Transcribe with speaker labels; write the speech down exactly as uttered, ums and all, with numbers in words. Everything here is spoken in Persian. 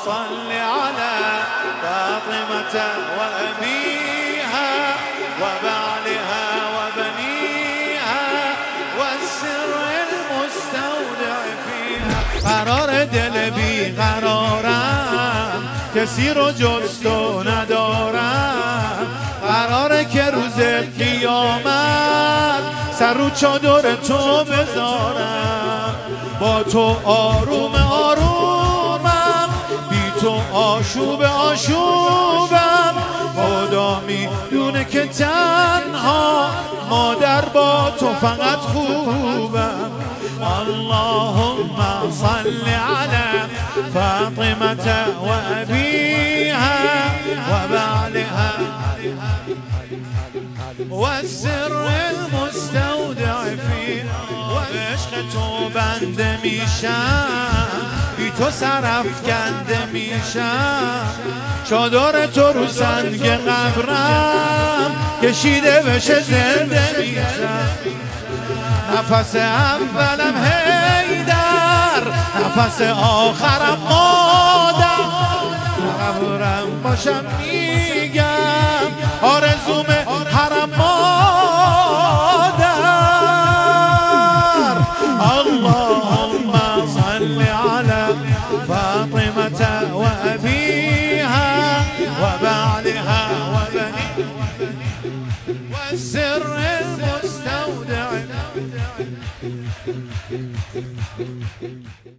Speaker 1: صل على فاطمة وأبيها وبعلها وبنيها والسر المستودع فيها. قرار دل بی قرارم کسی رو جز تو ندارم، قراره که روز قیامت سر رو چادر تو بذارم. با تو آروم آرومم، بی تو آشوب آشوبم. خدا میدونه که تنها مادر با تو فقط خوبم. اللهم صل على فاطمة وأبيها وبعلها والسر المستودع فيها. عشق تو بنده میشم، بی تو سرافکنده میشم. چادر تو رو سنگ قبرم کشیده بشه زنده میشم. نفس اولم حیدر، نفس آخرم مادر. قبرم باشم میگم آرزوم حرم مادر.